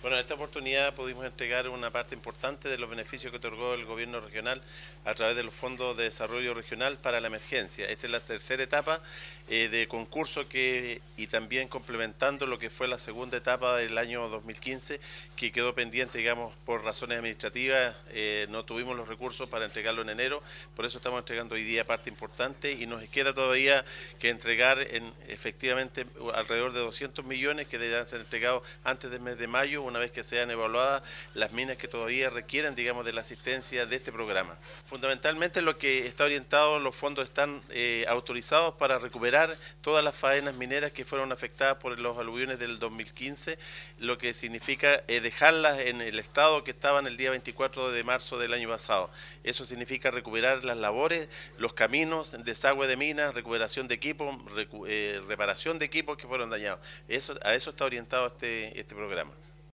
Bueno, en esta oportunidad pudimos entregar una parte importante de los beneficios que otorgó el gobierno regional a través de los fondos de desarrollo regional para la emergencia. Esta es la tercera etapa de concurso y también complementando lo que fue la segunda etapa del año 2015, que quedó pendiente, digamos, por razones administrativas. No tuvimos los recursos para entregarlo en enero, por eso estamos entregando hoy día parte importante y nos queda todavía que entregar efectivamente alrededor de 200 millones que deberán ser entregados antes del mes de mayo, una vez que sean evaluadas las minas que todavía requieren, digamos, de la asistencia de este programa. Fundamentalmente lo que está orientado, los fondos están autorizados para recuperar todas las faenas mineras que fueron afectadas por los aluviones del 2015, lo que significa dejarlas en el estado que estaban el día 24 de marzo del año pasado. Eso significa recuperar las labores, los caminos, desagüe de minas, recuperación de equipos, reparación de equipos que fueron dañados. A eso está orientado este programa.